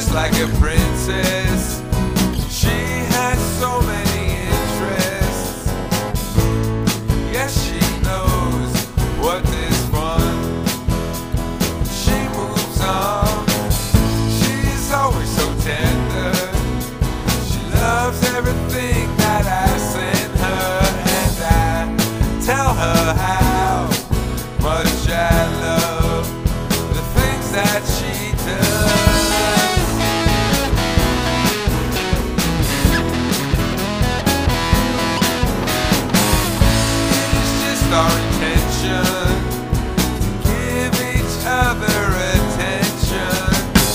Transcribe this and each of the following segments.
dressed like a princess. She has so many interests. Yes, she knows what is fun. She moves on. She's always so tender. She loves everything that I send her, and I tell her how much I love the things that she does. Our intention to give each other attention.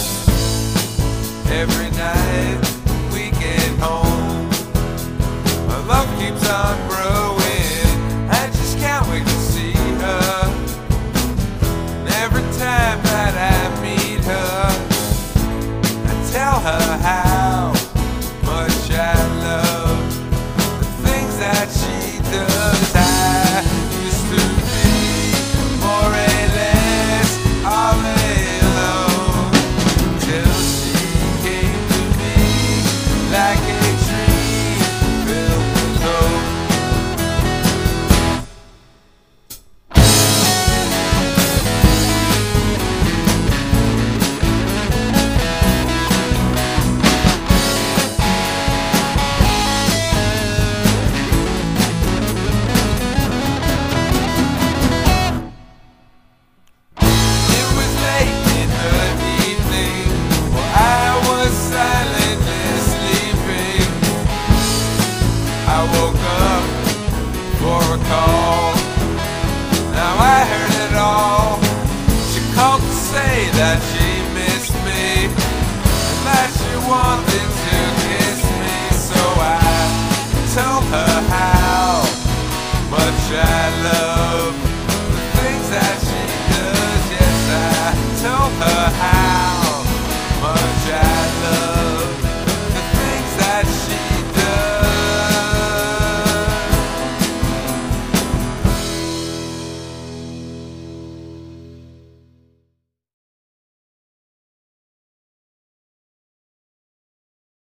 Every night we get home, our love keeps on growing. I just can't wait to see her. And every time that I meet her, I tell her how much I love the things that she does. I woke up for a call. Now I heard it all. She called to say that she missed me and that she wanted to